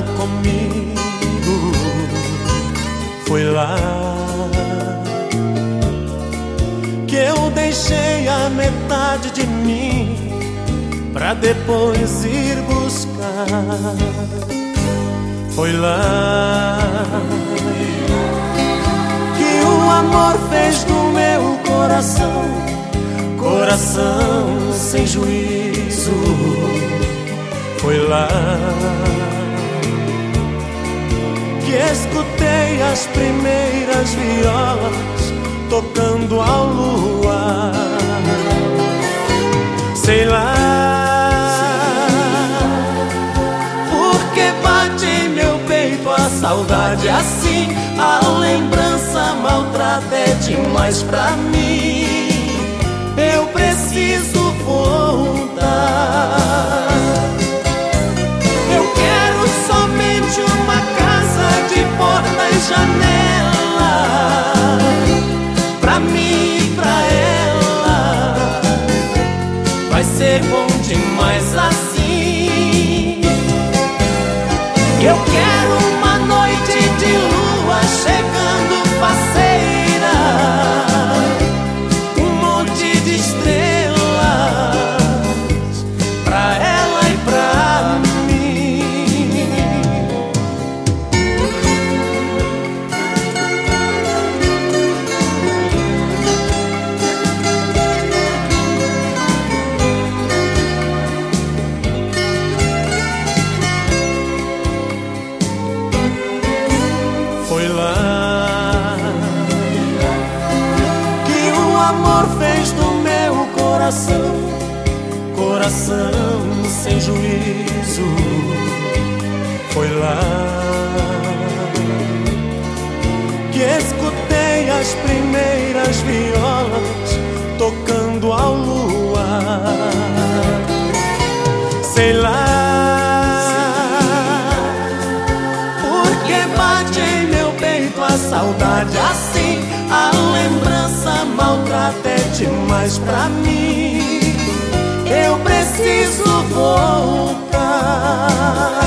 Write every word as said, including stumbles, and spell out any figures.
falado comigo. Foi lá que eu deixei a metade de mim pra depois ir buscar. Foi lá que o amor fez do meu coração coração sem juízo. Foi lá que escutei as primeiras violas tocando ao luar. Sei lá porque bate em meu peito a saudade assim. A lembrança maltrata é demais pra mim. Eu preciso voltar. Eu quero somente uma casa de porta e janela, pra mim e pra ela. Vai ser bom demais assim. Eu quero uma noite de lua chegando faceira, um monte de estrelas pra ela e pra mim. Foi lá que o amor fez do meu coração coração sem juízo. Foi lá que escutei as primeiras violas tocando ao luar. Sei lá porque bate em meu peito a saudade assim. A lembrança maltrata é demais pra mim. Eu preciso voltar.